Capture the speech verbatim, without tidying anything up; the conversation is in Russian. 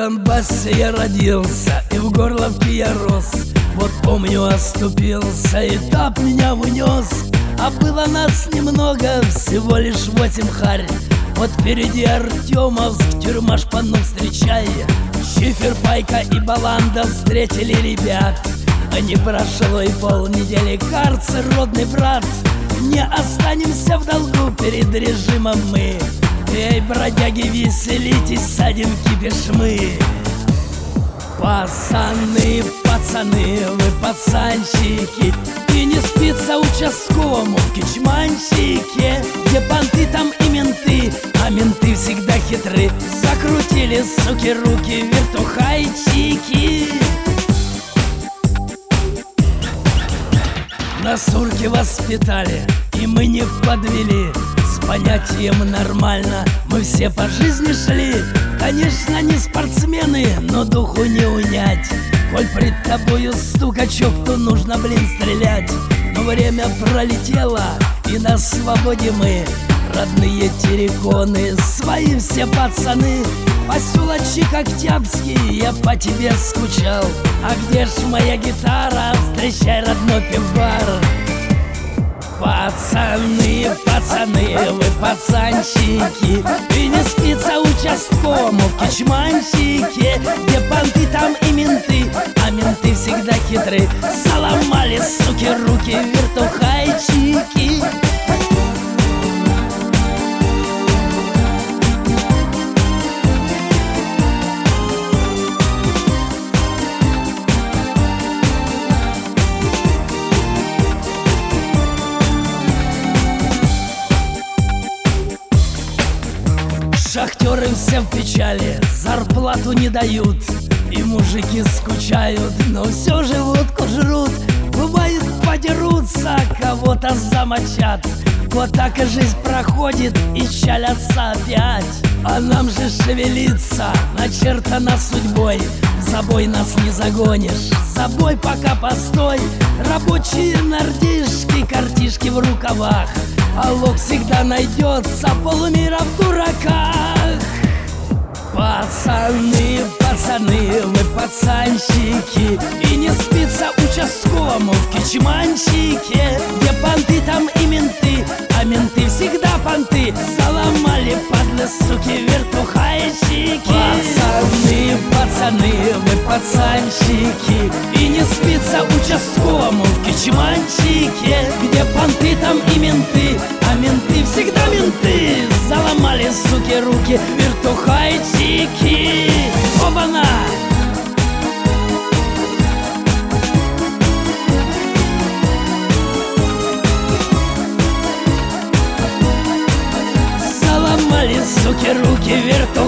Донбассе я родился, и в Горловке я рос. Вот помню, оступился, этап меня унес. А было нас немного, всего лишь восемь харь. Вот впереди Артемовск, тюрьма шпану встречай. Шифер, Пайка и Баланда встретили ребят. А не прошло и полнедели, карцер, родный брат. Не останемся в долгу перед режимом мы. Эй, бродяги, веселитесь, садим кипиш мы. Пацаны, пацаны, вы пацанчики, и не спится участковому в Кичманщике. Где понты, там и менты, а менты всегда хитры. Закрутили, суки, руки, вертухайчики. На сурке воспитали, и мы не подвели. С понятием нормально мы все по жизни шли. Конечно, не спортсмены, но духу не унять. Коль пред тобою стукачок, то нужно, блин, стрелять. Но время пролетело, и на свободе мы. Родные терриконы, свои все пацаны. Поселочек Октябрьский, я по тебе скучал. А где ж моя гитара? Встречай, родной пивбар. Пацаны, пацаны, вы пацанчики, и не спится участковому в Кичманщике. Где понты, там и менты, а менты всегда хитры. Заломали, суки, руки, вертухайчики. Шахтеры все в печали, зарплату не дают, и мужики скучают, но все же водку жрут. Бывает, подерутся, кого-то замочат. Вот так и жизнь проходит, и чалятся опять. А нам же шевелиться, начертано судьбой. В забой нас не загонишь, забой пока постой. Рабочие нордишки, картишки в рукавах, а лог всегда найдется, полмира в дураках. Пацаны, пацаны, вы пацанчики, и не спится участковому в Кичманщике. Где понты, там и менты, а менты всегда понты. Заломали, падлы, суки, вертухайчики. Пацаны, пацаны, вы пацанчики, и не спится участковому в Кичманщике. Где понты, там и менты, а менты всегда менты. Заломали, суки, руки, вертухайчики. Оба-на! Заломали, суки, руки, вертухайчики.